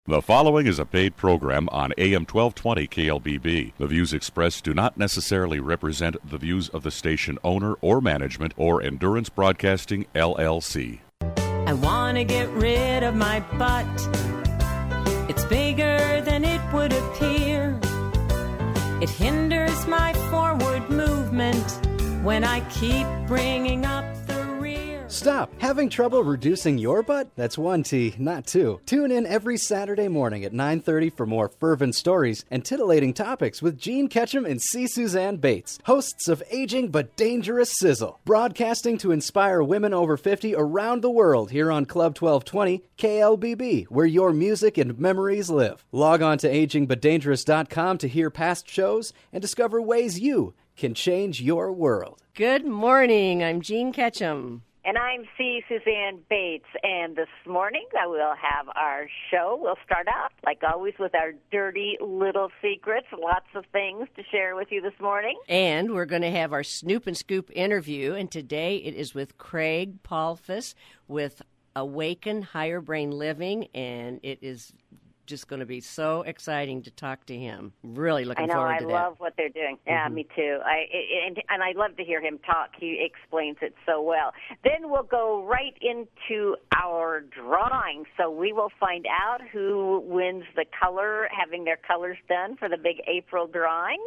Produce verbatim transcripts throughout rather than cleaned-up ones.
The following is a paid program on A M twelve twenty K L B B. The views expressed do not necessarily represent the views of the station owner or management or Endurance Broadcasting, L L C. I want to get rid of my butt. It's bigger than it would appear. It hinders my forward movement when I keep bringing up the rear. Stop. Having trouble reducing your butt? That's one T, not two. Tune in every Saturday morning at nine thirty for more fervent stories and titillating topics with Gene Ketchum and C. Suzanne Bates, hosts of Aging But Dangerous Sizzle, broadcasting to inspire women over fifty around the world here on Club twelve twenty K L B B, where your music and memories live. Log on to aging but dangerous dot com to hear past shows and discover ways you can change your world. Good morning. I'm Gene Ketchum. And I'm C. Suzanne Bates, and this morning I will have our show. We'll start out, like always, with our dirty little secrets. Lots of things to share with you this morning. And we're going to have our Snoop and Scoop interview, and today it is with Craig Polfus with Awaken Higher Brain Living, and it is just going to be so exciting to talk to him. Really looking I know, forward I to that. I love what they're doing. Yeah, mm-hmm. Me too. I and, and I love to hear him talk. He explains it so well. Then we'll go right into our drawing. So we will find out who wins the color, having their colors done for the big April drawing.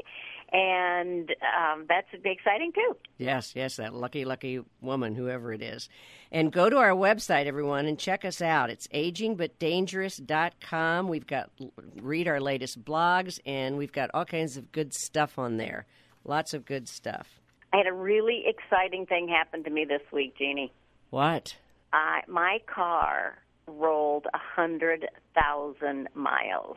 And um, that's be exciting, too. Yes, yes, that lucky, lucky woman, whoever it is. And go to our website, everyone, and check us out. It's aging but dangerous dot com. We've got, read our latest blogs, and we've got all kinds of good stuff on there. Lots of good stuff. I had a really exciting thing happen to me this week, Jeannie. What? Uh, my car rolled one hundred thousand miles.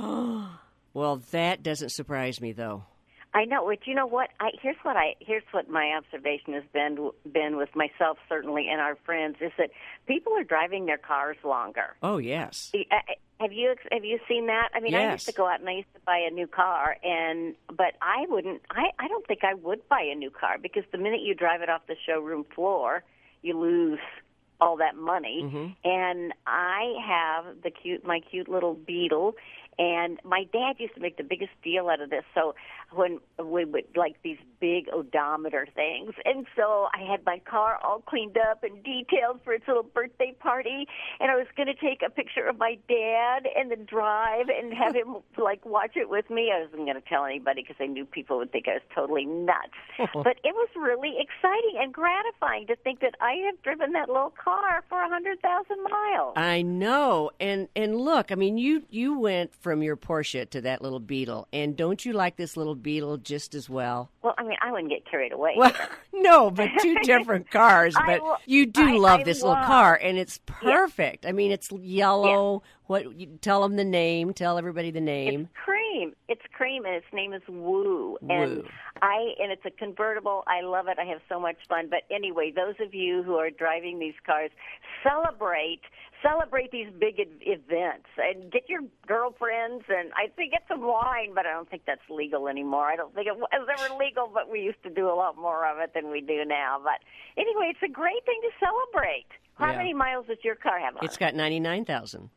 Well, that doesn't surprise me, though. I know. But you know what? I, here's what I here's what my observation has been been with myself, certainly, and our friends, is that people are driving their cars longer. Oh yes. Have you have you seen that? I mean, yes. I used to go out and I used to buy a new car, and but I wouldn't. I I don't think I would buy a new car because the minute you drive it off the showroom floor, you lose all that money. Mm-hmm. And I have the cute my cute little Beetle. And my dad used to make the biggest deal out of this. So when we would, like, these big odometer things. And so I had my car all cleaned up and detailed for its little birthday party. And I was going to take a picture of my dad and then drive and have him, like, watch it with me. I wasn't going to tell anybody because I knew people would think I was totally nuts. But it was really exciting and gratifying to think that I have driven that little car for one hundred thousand miles. I know. And and look, I mean, you, you went from your Porsche to that little Beetle. And don't you like this little Beetle just as well? Well, I mean, I wouldn't get carried away. Well, no, but two different cars. But I, you do I, love I this love, little car, and it's perfect. Yeah. I mean, it's yellow. Yeah. What? You tell them the name. Tell everybody the name. It's cream. It's cream, and its name is Woo. Woo. And I and it's a convertible. I love it. I have so much fun. But anyway, those of you who are driving these cars, celebrate. Celebrate these big events and get your girlfriends, and I think get some wine, but I don't think that's legal anymore. I don't think it was ever legal, but we used to do a lot more of it than we do now. But anyway, it's a great thing to celebrate. How Yeah. many miles does your car have on It's got ninety-nine thousand.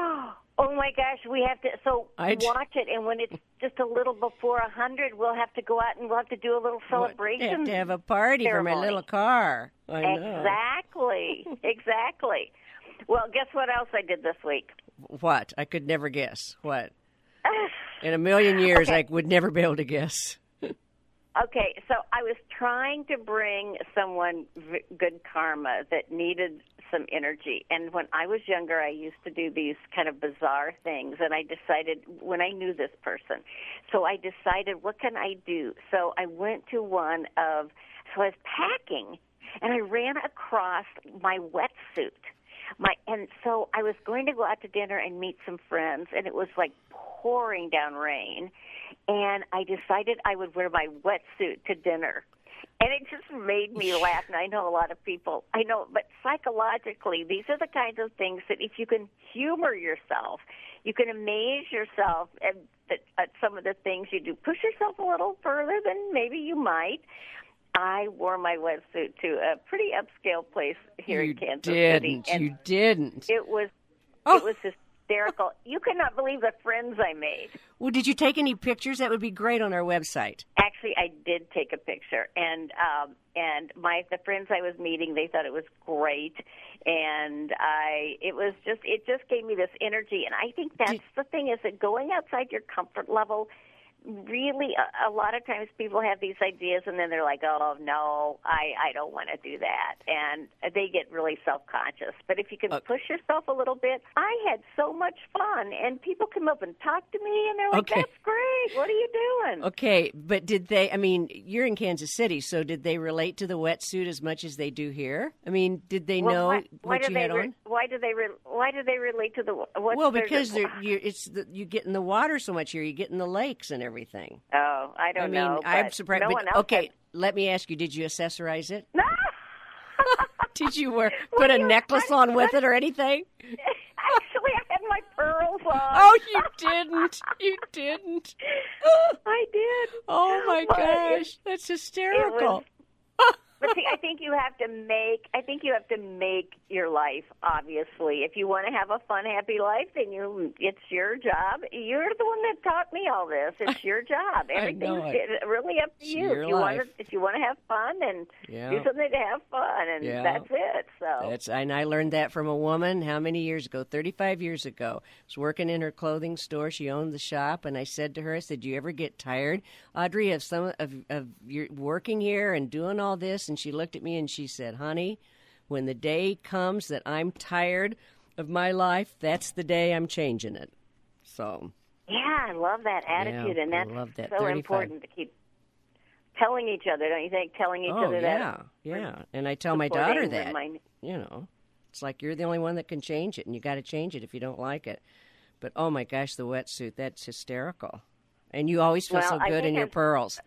Oh, my gosh, we have to, so I'd... watch it, and when it's just a little before one hundred, we'll have to go out and we'll have to do a little celebration. You have to have a party ceremony. for my little car. I know. Exactly, exactly. Well, guess what else I did this week? What? I could never guess. What? In a million years, okay. I would never be able to guess. Okay, so I was trying to bring someone v- good karma that needed some energy. And when I was younger, I used to do these kind of bizarre things. And I decided, when I knew this person, so I decided, what can I do? So I went to one of, so I was packing, and I ran across my wetsuit. My and so I was going to go out to dinner and meet some friends, and it was like pouring down rain, and I decided I would wear my wetsuit to dinner. And it just made me laugh. And I know a lot of people, I know, but psychologically, these are the kinds of things that if you can humor yourself, you can amaze yourself at, at, at some of the things you do. Push yourself a little further than maybe you might. I wore my wetsuit to a pretty upscale place here you in Kansas didn't. City. And you didn't. It was, oh. it was just hysterical. You cannot believe the friends I made. Well, did you take any pictures? That would be great on our website. Actually, I did take a picture, and um, and my the friends I was meeting, they thought it was great, and I it was just it just gave me this energy, and I think that's did, the thing is that going outside your comfort level. Really, a, a lot of times people have these ideas, and then they're like, "Oh no, I, I don't want to do that," and they get really self-conscious. But if you can uh, push yourself a little bit, I had so much fun, and people come up and talk to me, and they're like, okay. "That's great. What are you doing?" Okay, but did they? I mean, you're in Kansas City, so did they relate to the wetsuit as much as they do here? I mean, did they well, know why, why what you had re- on? Why do they? Re- why do they relate to the? What's well, because they're, you, it's the, you get in the water so much here. You get in the lakes and everything. Everything. Oh, I don't I mean, know. I'm surprised. No but, one else okay, has... let me ask you: did you accessorize it? No. Did you wear put a necklace on with it or anything? Actually, I had my pearls on. Oh, you didn't. You didn't. I did. Oh my but gosh, it, that's hysterical. But see, I think you have to make. I think you have to make your life. Obviously, if you want to have a fun, happy life, then you. It's your job. You're the one that taught me all this. It's your job. Everything's really up to it's you. If you life. want to, if you want to have fun, and yeah. do something to have fun, and yeah. that's it. So that's and I learned that from a woman. How many years ago? Thirty-five years ago. I was working in her clothing store. She owned the shop, and I said to her, "I said, do you ever get tired, Audrey, of some of of your working here and doing all this?" And she looked at me and she said, "Honey, when the day comes that I'm tired of my life, that's the day I'm changing it." So yeah, I love that attitude, yeah, and that's I love that. so thirty-five important to keep telling each other, don't you think? Telling each oh, other yeah, that. Yeah, and I tell my daughter that. My... You know, it's like you're the only one that can change it, and you got to change it if you don't like it. But oh my gosh, the wetsuit, that's hysterical. And you always feel well, so good in your I've... pearls.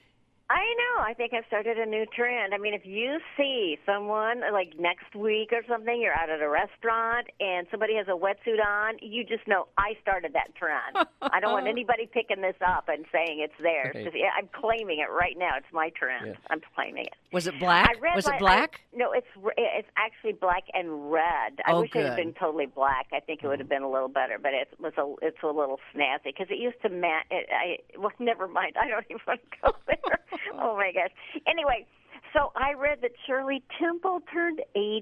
I know. I think I've started a new trend. I mean, if you see someone, like next week or something, you're out at a restaurant and somebody has a wetsuit on, you just know I started that trend. I don't want anybody picking this up and saying it's theirs. Right. 'Cause, yeah, I'm claiming it right now. It's my trend. Yeah. I'm claiming it. Was it black? I read Was my, it black? I, no, it's it's actually black and red. I oh, wish good. it had been totally black. I think it would have been a little better, but it was a it's a little snazzy because it used to match. I well, never mind. I don't even want to go there. Oh my gosh. Anyway, so I read that Shirley Temple turned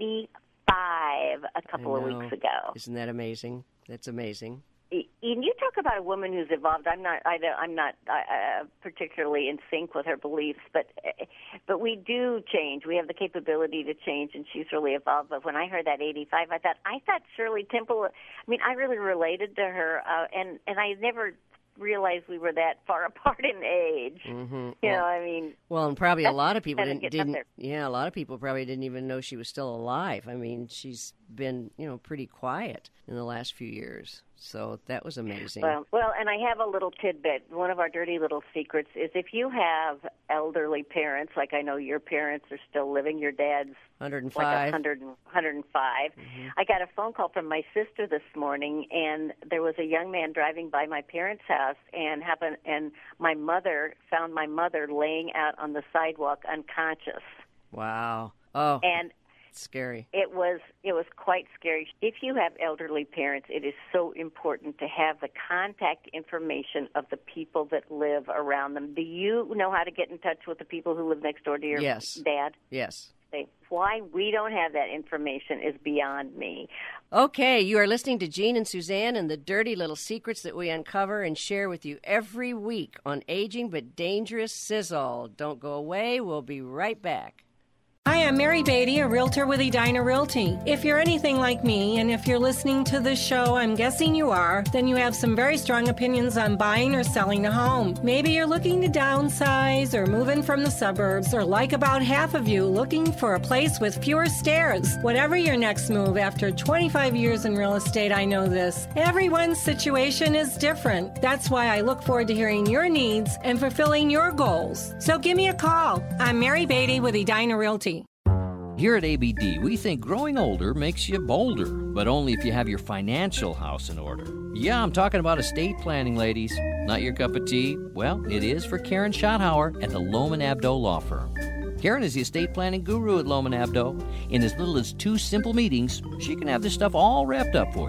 eighty-five a couple of weeks ago. Isn't that amazing? That's amazing. And you talk about a woman who's evolved. I'm not. I, I'm not uh, particularly in sync with her beliefs, but but we do change. We have the capability to change, and she's really evolved. But when I heard that eighty-five, I thought I thought Shirley Temple. I mean, I really related to her, uh, and and I never realized we were that far apart in age. Mm-hmm. You well, know, I mean. Well, and probably a lot of people didn't. didn't yeah, a lot of people probably didn't even know she was still alive. I mean, she's been, you know, pretty quiet in the last few years. So that was amazing. Well, well, and I have a little tidbit. One of our dirty little secrets is if you have elderly parents, like I know your parents are still living, your dad's one hundred five. Like one hundred, one hundred five. Mm-hmm. I got a phone call from my sister this morning, and there was a young man driving by my parents' house, and happened, and my mother found my mother laying out on the sidewalk unconscious. Wow. Oh. And scary. It was it was quite scary. If you have elderly parents, it is so important to have the contact information of the people that live around them. Do you know how to get in touch with the people who live next door to your yes. dad? Yes. Why we don't have that information is beyond me. Okay, you are listening to Jean and Suzanne and the dirty little secrets that we uncover and share with you every week on Aging But Dangerous Sizzle. Don't go away. We'll be right back. Hi, I'm Mary Beatty, a realtor with Edina Realty. If you're anything like me, and if you're listening to this show, I'm guessing you are, then you have some very strong opinions on buying or selling a home. Maybe you're looking to downsize or move in from the suburbs, or like about half of you, looking for a place with fewer stairs. Whatever your next move, after twenty-five years in real estate, I know this. Everyone's situation is different. That's why I look forward to hearing your needs and fulfilling your goals. So give me a call. I'm Mary Beatty with Edina Realty. Here at A B D, we think growing older makes you bolder, but only if you have your financial house in order. Yeah, I'm talking about estate planning, ladies. Not your cup of tea? Well, it is for Karen Schotthauer at the Lohman Abdo Law Firm. Karen is the estate planning guru at Lohman Abdo. In as little as two simple meetings, she can have this stuff all wrapped up for you.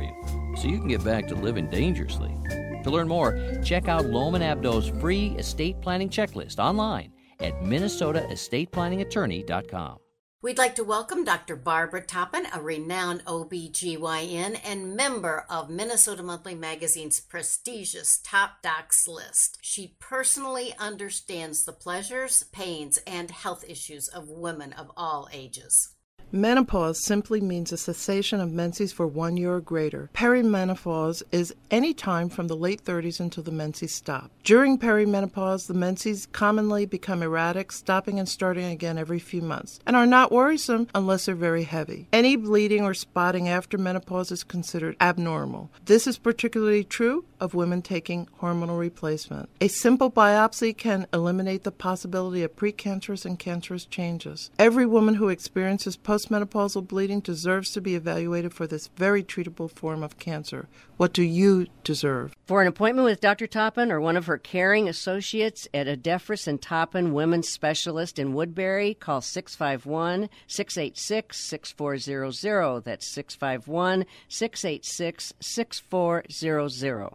so you can get back to living dangerously. To learn more, check out Lohman Abdo's free estate planning checklist online at minnesota estate planning attorney dot com. We'd like to welcome Doctor Barbara Toppin, a renowned O B G Y N and member of Minnesota Monthly Magazine's prestigious Top Docs list. She personally understands the pleasures, pains, and health issues of women of all ages. Menopause simply means a cessation of menses for one year or greater. Perimenopause is any time from the late thirties until the menses stop. During perimenopause, the menses commonly become erratic, stopping and starting again every few months, and are not worrisome unless they're very heavy. Any bleeding or spotting after menopause is considered abnormal. This is particularly true of women taking hormonal replacement. A simple biopsy can eliminate the possibility of precancerous and cancerous changes. Every woman who experiences postmenopausal bleeding deserves to be evaluated for this very treatable form of cancer. What do you deserve? For an appointment with Doctor Toppin or one of her caring associates at Adefris and Toppin Women's Specialist in Woodbury, call six five one, six eight six, six four zero zero. That's six five one, six eight six, six four zero zero.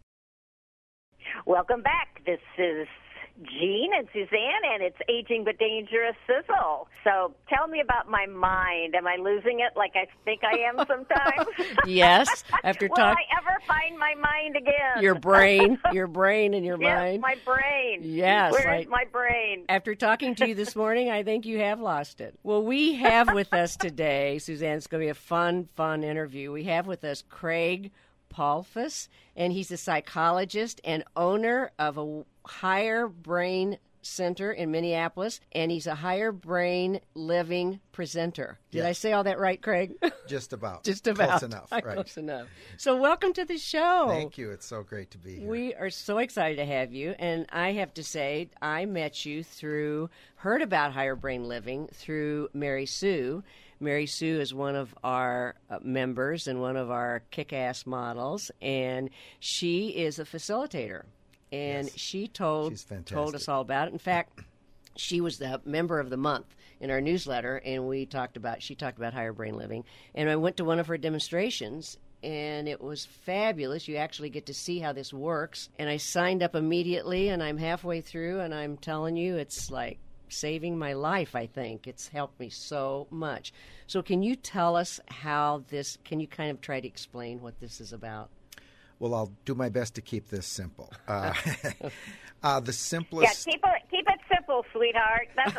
Welcome back. This is Jean and Suzanne, and it's Aging but Dangerous Sizzle. So tell me about my mind. Am I losing it like I think I am sometimes? Yes. After Will talk- I ever find my mind again? Your brain, your brain and your yes, mind. my brain. Yes. Where's like, my brain? After talking to you this morning, I think you have lost it. Well, we have with us today, Suzanne, it's going to be a fun, fun interview. We have with us Craig Polfus, and he's a psychologist and owner of a Higher Brain Center in Minneapolis, and he's a Higher Brain Living presenter. Did Yes. I say all that right, Craig? Just about. Just about. Close enough, right. Close enough. So welcome to the show. Thank you. It's so great to be here. We are so excited to have you, and I have to say, I met you through, heard about Higher Brain Living through Mary Sue. Mary Sue is one of our uh, members and one of our kick-ass models, and she is a facilitator. And Yes. she told She's fantastic. told us all about it. In fact, she was the member of the month in our newsletter, and we talked about she talked about Higher Brain Living. And I went to one of her demonstrations, and it was fabulous. You actually get to see how this works. And I signed up immediately, and I'm halfway through, and I'm telling you, it's like saving my life, I think. It's helped me so much. So can you tell us how this, can you kind of try to explain what this is about? Well, I'll do my best to keep this simple. Uh, uh, the simplest... Yeah, keep it, keep it simple, sweetheart. That's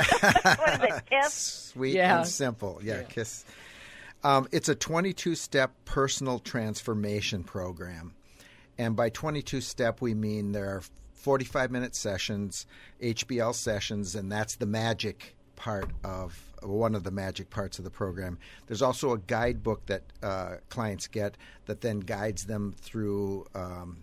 what is it, KISS? Sweet Yeah. and simple. Yeah, Yeah. KISS. Um, it's a twenty-two step personal transformation program. And by twenty-two step, we mean there are forty-five minute sessions, H B L sessions, and that's the magic part of one of the magic parts of the program. There's also a guidebook that uh, clients get that then guides them through um,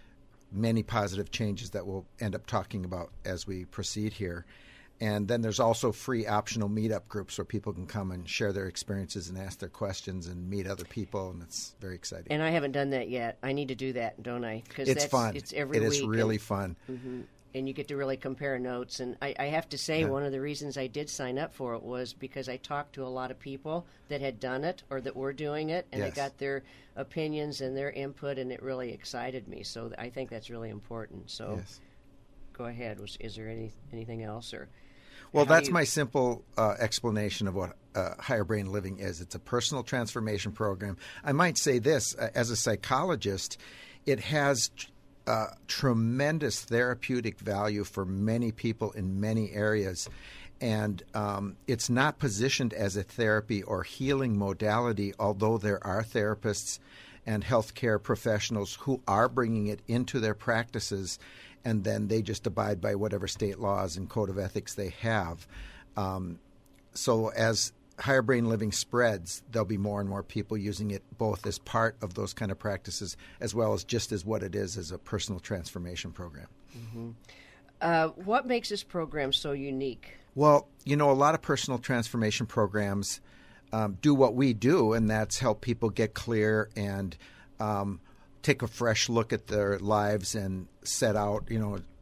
many positive changes that we'll end up talking about as we proceed here. And then there's also free optional meetup groups where people can come and share their experiences and ask their questions and meet other people, and it's very exciting. And I haven't done that yet. I need to do that, don't I? Because It's that's, fun. It's every It week. is really and, fun. mhm. And you get to really compare notes. And I, I have to say, Yeah. one of the reasons I did sign up for it was because I talked to a lot of people that had done it or that were doing it, and I Yes. got their opinions and their input, and it really excited me. So I think that's really important. So Yes. go ahead. Was, is there any anything else? or? Well, How do that's you- my simple uh, explanation of what uh, Higher Brain Living is. It's a personal transformation program. I might say this, uh, as a psychologist, it has uh, tremendous therapeutic value for many people in many areas. And um, it's not positioned as a therapy or healing modality, although there are therapists and healthcare professionals who are bringing it into their practices, and then they just abide by whatever state laws and code of ethics they have. Um, so as Higher Brain Living spreads, there'll be more and more people using it both as part of those kind of practices as well as just as what it is as a personal transformation program. Mm-hmm. Uh, what makes this program so unique? Well, you know, a lot of personal transformation programs um, do what we do, and that's help people get clear and um, take a fresh look at their lives and set out, you know,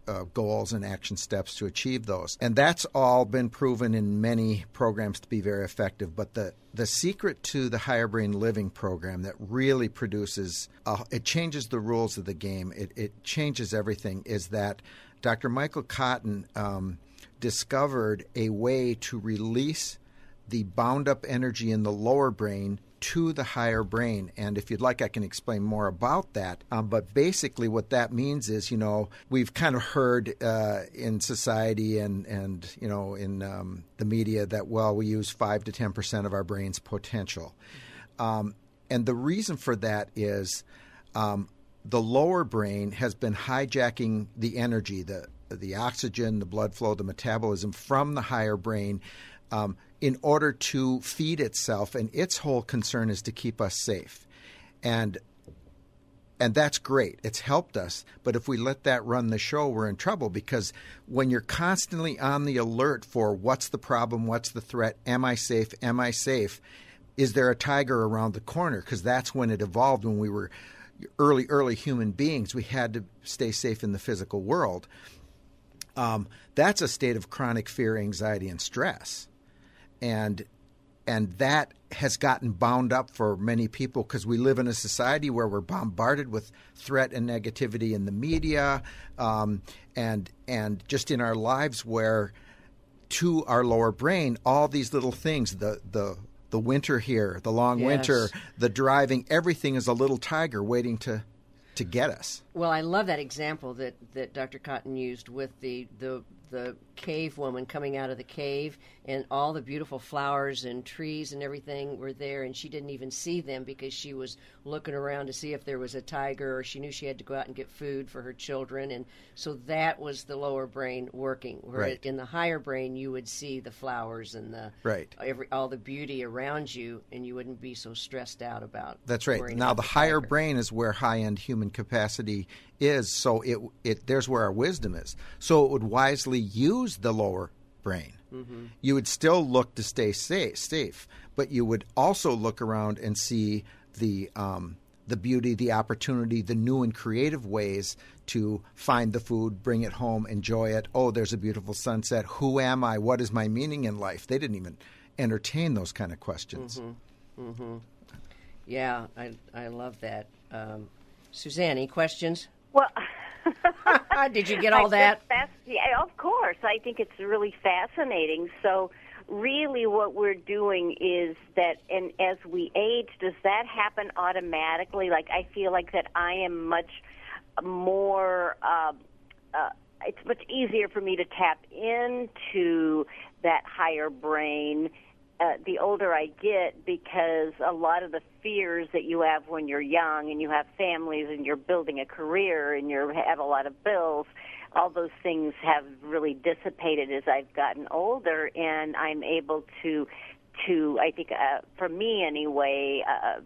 uh, goals and action steps to achieve those. And that's all been proven in many programs to be very effective. But the, the secret to the Higher Brain Living program that really produces, uh, it changes the rules of the game, it, it changes everything, is that Doctor Michael Cotton um, discovered a way to release the bound-up energy in the lower brain to the higher brain. And if you'd like, I can explain more about that. Um, but basically what that means is, you know, we've kind of heard uh, in society and, and you know, in um, the media that, well, we use five to ten percent of our brain's potential. Um, and the reason for that is um, the lower brain has been hijacking the energy, the, the oxygen, the blood flow, the metabolism from the higher brain um, in order to feed itself, and its whole concern is to keep us safe. And and that's great. It's helped us. But if we let that run the show, we're in trouble, because when you're constantly on the alert for what's the problem, what's the threat, am I safe, am I safe, is there a tiger around the corner? Because that's when it evolved. When we were early, early human beings, we had to stay safe in the physical world. Um, that's a state of chronic fear, anxiety, and stress. And and that has gotten bound up for many people because we live in a society where we're bombarded with threat and negativity in the media, um, and and just in our lives, where to our lower brain, all these little things, the the the winter here, the long yes. winter, the driving, everything is a little tiger waiting to to get us. Well, I love that example that, that Doctor Cotton used with the, the the cave woman coming out of the cave, and all the beautiful flowers and trees and everything were there, and she didn't even see them because she was looking around to see if there was a tiger, or she knew she had to go out and get food for her children. And so that was the lower brain working. Where right. in the higher brain, you would see the flowers and the right. every all the beauty around you, and you wouldn't be so stressed out about. That's right. Now the, the higher brain is where high-end human capacity is, so it it there's where our wisdom is. So it would wisely use the lower brain. Mm-hmm. You would still look to stay safe, safe, but you would also look around and see the um, the beauty, the opportunity, the new and creative ways to find the food, bring it home, enjoy it. Oh, there's a beautiful sunset. Who am I? What is my meaning in life? They didn't even entertain those kind of questions. Mm-hmm. Mm-hmm. Yeah, I I love that. Um, Suzanne, any questions? Well, did you get all that? That's, yeah, of course. I think it's really fascinating. So really what we're doing is that, and as we age, does that happen automatically? Like, I feel like that I am much more, uh, uh, it's much easier for me to tap into that higher brain Uh, the older I get, because a lot of the fears that you have when you're young and you have families and you're building a career and you have a lot of bills, all those things have really dissipated as I've gotten older, and I'm able to, to I think, uh, for me anyway, uh,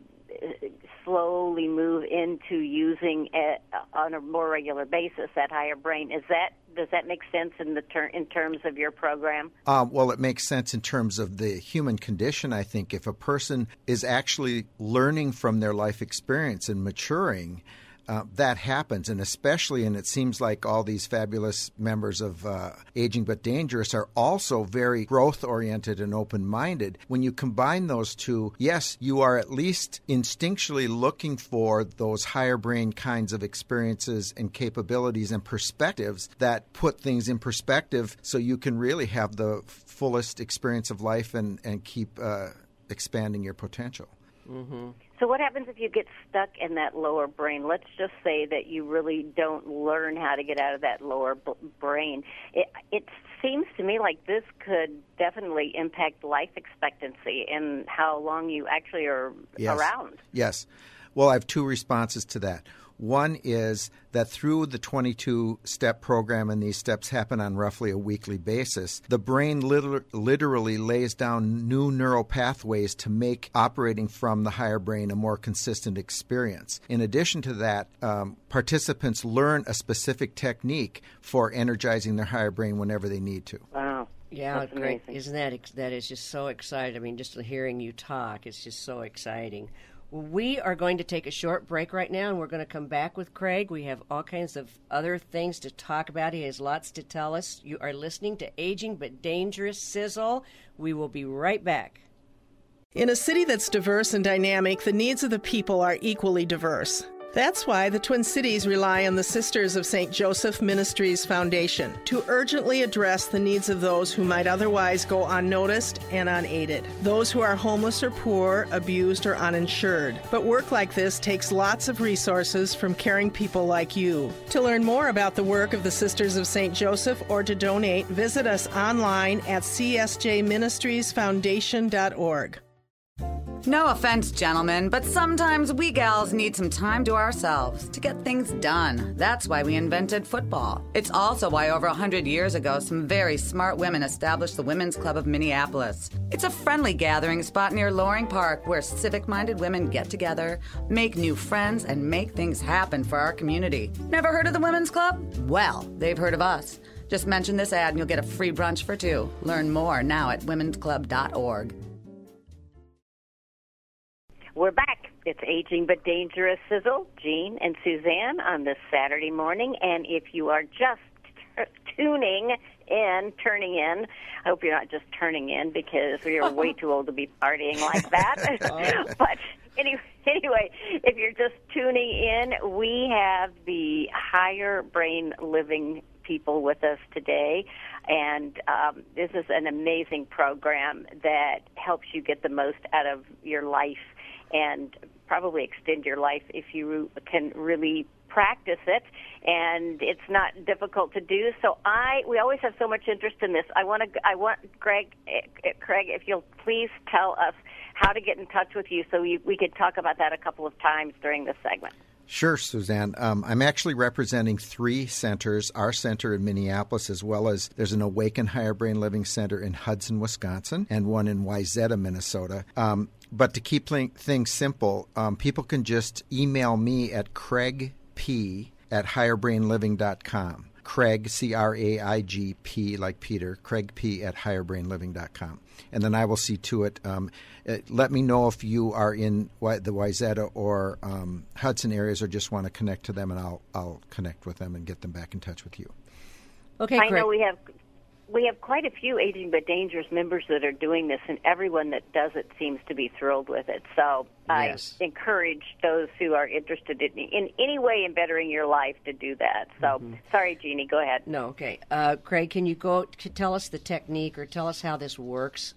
slowly move into using it on a more regular basis, that higher brain. Is that Does that make sense in the ter- in terms of your program? Um, well, it makes sense in terms of the human condition, I think. If a person is actually learning from their life experience and maturing, uh, that happens. And especially, and it seems like all these fabulous members of uh, Aging But Dangerous are also very growth-oriented and open-minded. When you combine those two, yes, you are at least instinctually looking for those higher brain kinds of experiences and capabilities and perspectives that put things in perspective so you can really have the fullest experience of life and, and keep uh, expanding your potential. Mm-hmm. So what happens if you get stuck in that lower brain? Let's just say that you really don't learn how to get out of that lower b- brain. It, it seems to me like this could definitely impact life expectancy and how long you actually are yes. around. Yes. Well, I have two responses to that. One is that through the twenty-two step program, and these steps happen on roughly a weekly basis, the brain liter- literally lays down new neural pathways to make operating from the higher brain a more consistent experience. In addition to that, um, participants learn a specific technique for energizing their higher brain whenever they need to. Wow. Yeah, That's great. amazing. Isn't that ex- that is just so exciting? I mean, just hearing you talk is just so exciting. Well, we are going to take a short break right now, and we're going to come back with Craig. We have all kinds of other things to talk about. He has lots to tell us. You are listening to Aging But Dangerous Sizzle. We will be right back. In a city that's diverse and dynamic, the needs of the people are equally diverse. That's why the Twin Cities rely on the Sisters of Saint Joseph Ministries Foundation to urgently address the needs of those who might otherwise go unnoticed and unaided. Those who are homeless or poor, abused or uninsured. But work like this takes lots of resources from caring people like you. To learn more about the work of the Sisters of Saint Joseph or to donate, visit us online at c s j ministries foundation dot org. No offense, gentlemen, but sometimes we gals need some time to ourselves to get things done. That's why we invented football. It's also why over a hundred years ago, some very smart women established the Women's Club of Minneapolis. It's a friendly gathering spot near Loring Park where civic-minded women get together, make new friends, and make things happen for our community. Never heard of the Women's Club? Well, they've heard of us. Just mention this ad and you'll get a free brunch for two. Learn more now at women's club dot org. We're back. It's Aging But Dangerous Sizzle, Jean and Suzanne on this Saturday morning. And if you are just t- tuning in, turning in, I hope you're not just turning in because we are way too old to be partying like that. But anyway, anyway, if you're just tuning in, we have the Higher Brain Living people with us today. And um, this is an amazing program that helps you get the most out of your life and probably extend your life if you can really practice it. And it's not difficult to do. So I, we always have so much interest in this. I want to, I want Greg, Craig, if you'll please tell us how to get in touch with you, so we, we could talk about that a couple of times during this segment. Sure, Suzanne. Um, I'm actually representing three centers, our center in Minneapolis, as well as there's an Awaken Higher Brain Living Center in Hudson, Wisconsin, and one in Wayzata, Minnesota. Um, but to keep things simple, um, people can just email me at Craig P at higher brain living dot com. Craig, C R A I G P, like Peter, Craig P at higher brain living dot com. And then I will see to it. Um, it let me know if you are in the Wayzata or um, Hudson areas or just want to connect to them, and I'll I'll connect with them and get them back in touch with you. Okay, I Craig. know we have we have quite a few Aging But Dangerous members that are doing this, and everyone that does it seems to be thrilled with it. So yes. I encourage those who are interested in, in any way in bettering your life to do that. So, mm-hmm. Sorry, Jeannie, go ahead. No, okay. Uh, Craig, can you go tell us the technique or tell us how this works?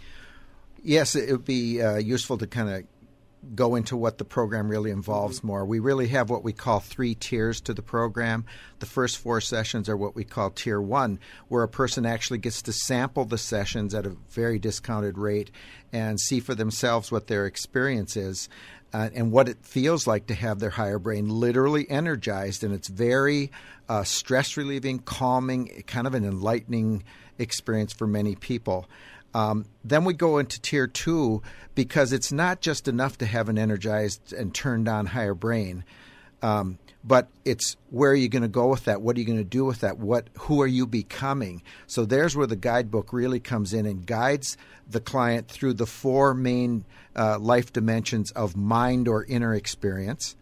Yes, it would be uh, useful to kind of go into what the program really involves mm-hmm. more. We really have what we call three tiers to the program. The first four sessions are what we call Tier one, where a person actually gets to sample the sessions at a very discounted rate and see for themselves what their experience is uh, and what it feels like to have their higher brain literally energized. And it's very uh, stress-relieving, calming, kind of an enlightening experience for many people. Um, then we go into Tier two because it's not just enough to have an energized and turned on higher brain, um, but it's where are you going to go with that? What are you going to do with that? What, who are you becoming? So there's where the guidebook really comes in and guides the client through the four main uh, life dimensions of mind or inner experience,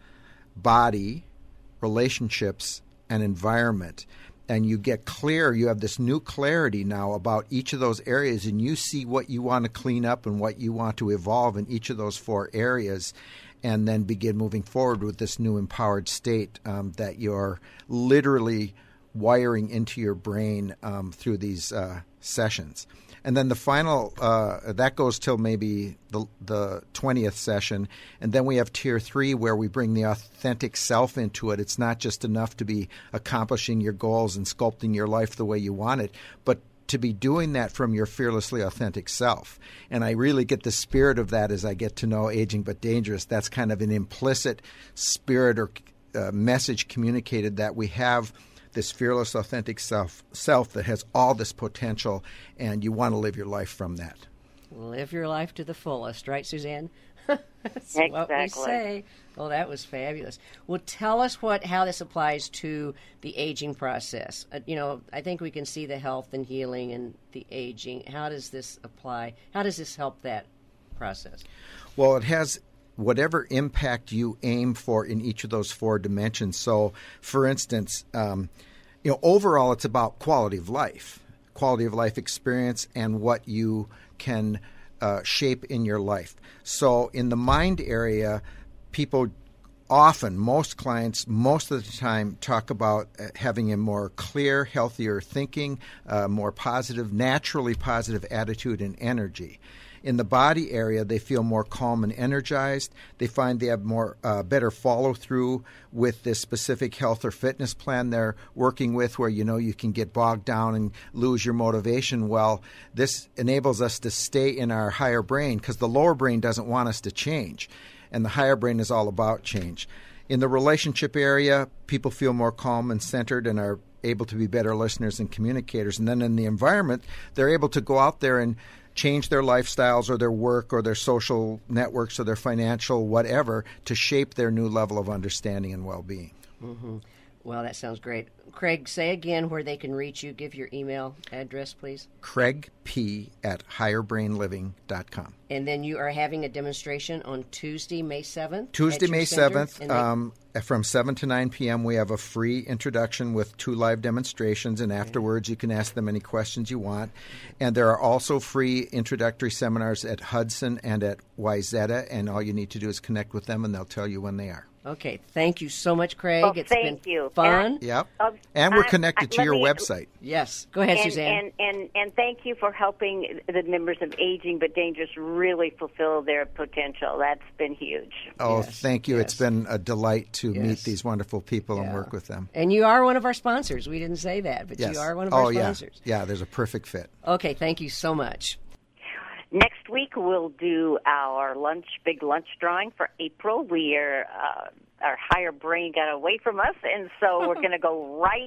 body, relationships, and environment. And you get clear, you have this new clarity now about each of those areas, and you see what you want to clean up and what you want to evolve in each of those four areas, and then begin moving forward with this new empowered state um, that you're literally wiring into your brain um, through these uh, sessions. And then the final, uh, that goes till maybe the, the twentieth session. And then we have Tier three where we bring the authentic self into it. It's not just enough to be accomplishing your goals and sculpting your life the way you want it, but to be doing that from your fearlessly authentic self. And I really get the spirit of that as I get to know Aging But Dangerous. That's kind of an implicit spirit or uh, message communicated that we have this fearless, authentic self, self that has all this potential, and you want to live your life from that. Live your life to the fullest, right, Suzanne? That's exactly what we say. Well, that was fabulous. Well, tell us what how this applies to the aging process. Uh, you know, I think we can see the health and healing and the aging. How does this apply? How does this help that process? Well, it has whatever impact you aim for in each of those four dimensions. So, for instance, um, you know, overall it's about quality of life, quality of life experience, and what you can uh, shape in your life. So in the mind area, people often, most clients, most of the time, talk about uh, having a more clear, healthier thinking, uh, more positive, naturally positive attitude and energy. In the body area, they feel more calm and energized. They find they have more uh, better follow-through with this specific health or fitness plan they're working with, where you know you can get bogged down and lose your motivation. Well, this enables us to stay in our higher brain because the lower brain doesn't want us to change, and the higher brain is all about change. In the relationship area, people feel more calm and centered and are able to be better listeners and communicators. And then in the environment, they're able to go out there and change their lifestyles or their work or their social networks or their financial whatever to shape their new level of understanding and well-being. Mm-hmm. Well, that sounds great. Craig, say again where they can reach you. Give your email address, please. Craig P. at higher brain living dot com. And then you are having a demonstration on Tuesday, May seventh? Tuesday, May seventh, they- um, from seven to nine p.m. We have a free introduction with two live demonstrations, and afterwards you can ask them any questions you want. And there are also free introductory seminars at Hudson and at Wayzata, and all you need to do is connect with them, and they'll tell you when they are. Okay. Thank you so much, Craig. Oh, it's thank been you. fun. And I- Yep. Uh, and we're I- connected I- to let your me- website. Yes. Go ahead, and, Suzanne. And, and, and thank you for helping the members of Aging But Dangerous really fulfill their potential. That's been huge. Oh, Yes, thank you. yes. It's been a delight to Yes. meet these wonderful people and Yeah. work with them. And you are one of our sponsors. We didn't say that, but Yes. you are one of oh, our yeah. sponsors. Yeah, there's a perfect fit. Okay. Thank you so much. Next week, we'll do our lunch, big lunch drawing for April. We are, uh, our higher brain got away from us, and so we're going to go right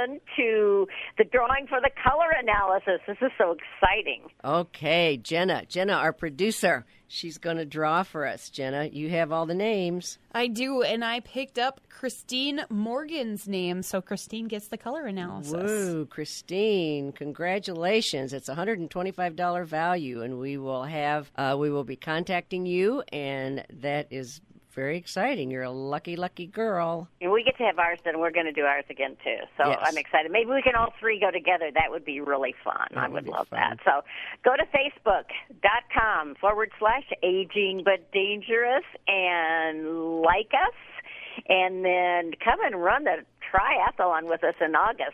into the drawing for the color analysis. This is so exciting. Okay, Jenna. Jenna, our producer. She's going to draw for us. Jenna, you have all the names. I do, and I picked up Christine Morgan's name, so Christine gets the color analysis. Woo, Christine, congratulations. It's a one hundred twenty-five dollars value, and we will have, uh, we will be contacting you, and that is very exciting. You're a lucky, lucky girl. And we get to have ours done. We're going to do ours again, too. So Yes. I'm excited. Maybe we can all three go together. That would be really fun. That I would would be love fun. that. So go to Facebook.com forward slash Aging But Dangerous and like us. And then come and run the triathlon with us in August.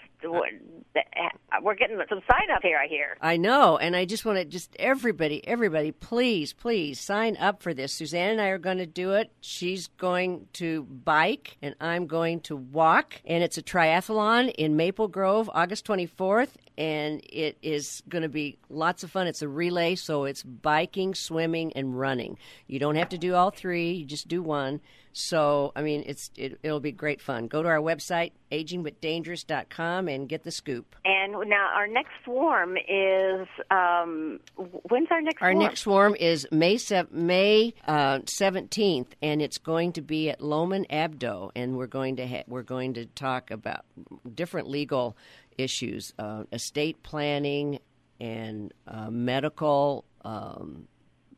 We're getting some sign up here, I hear. I know, and I just want to just everybody, everybody, please, please sign up for this. Suzanne and I are going to do it. She's going to bike, and I'm going to walk, and it's a triathlon in Maple Grove, August twenty-fourth, and it is going to be lots of fun. It's a relay, so it's biking, swimming, and running. You don't have to do all three. You just do one. So, I mean, it's it, it'll be great fun. Go to our website, aging but dangerous dot com, and get the scoop. And now our next swarm is, um, when's our next Our swarm? next swarm is May sev- May uh, seventeenth, and it's going to be at Loman Abdo, and we're going to ha- we're going to talk about different legal issues, uh, estate planning, and uh, medical. Um,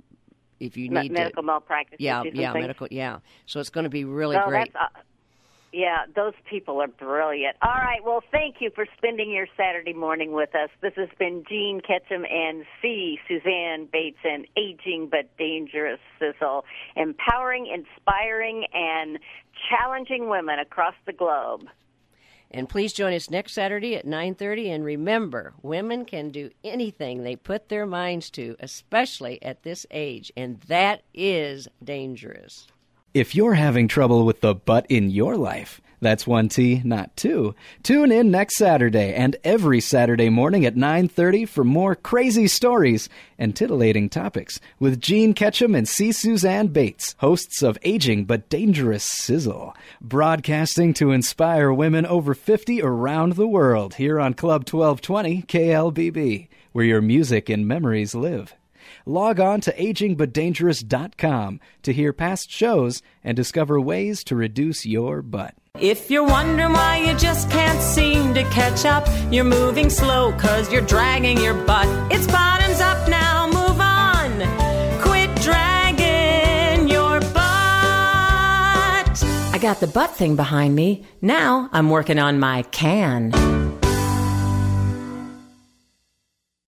if you Me- need medical to, malpractice yeah, issues and yeah, things. medical, yeah. So it's going to be really No, great. that's, uh, yeah, those people are brilliant. All right, well, thank you for spending your Saturday morning with us. This has been Jean Ketchum and C. Suzanne Bates and Aging But Dangerous Sizzle, empowering, inspiring, and challenging women across the globe. And please join us next Saturday at nine thirty. And remember, women can do anything they put their minds to, especially at this age. And that is dangerous. If you're having trouble with the butt in your life, that's one T, not two. Tune in next Saturday and every Saturday morning at nine thirty for more crazy stories and titillating topics with Jean Ketchum and C. Suzanne Bates, hosts of Aging But Dangerous Sizzle, broadcasting to inspire women over fifty around the world here on Club twelve twenty K L B B, where your music and memories live. Log on to aging but dangerous dot com to hear past shows and discover ways to reduce your butt. If you're wondering why you just can't seem to catch up, you're moving slow 'cause you're dragging your butt. It's bottoms up now, move on. Quit dragging your butt. got the butt thing behind me. Now I'm working on my can.